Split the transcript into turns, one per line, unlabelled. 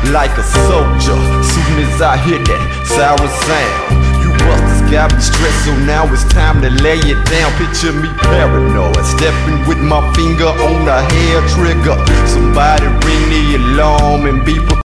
like a soldier. Soon as I hear that siren sound, you busters got me stressed, so now it's time to lay it down. Picture me paranoid, stepping with my finger on the hair trigger. Somebody ring the alarm and be prepared.